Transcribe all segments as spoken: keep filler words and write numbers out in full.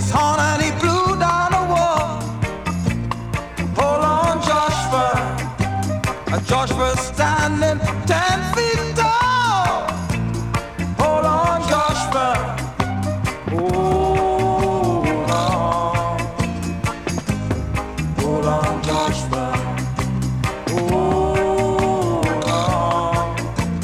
his horn and he blew down the wall. Hold on, Joshua. Joshua's standing ten feet tall. Hold on, Joshua. Hold on. Hold on, Joshua. Hold on.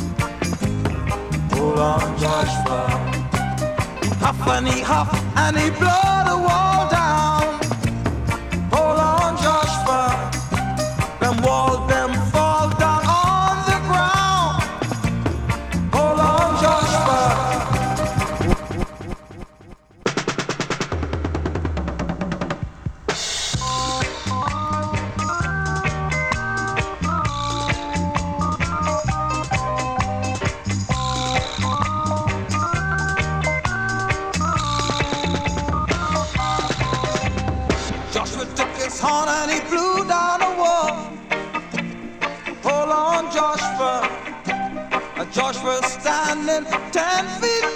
Hold on, Joshua. Huff and he huff and he blow the wall down. Hold on, Joshua. Them walls, them fall down on the ground. Hold on, Joshua. Joshua took his horn and he blew down the wall. Hold on, Joshua. Joshua's standing ten feet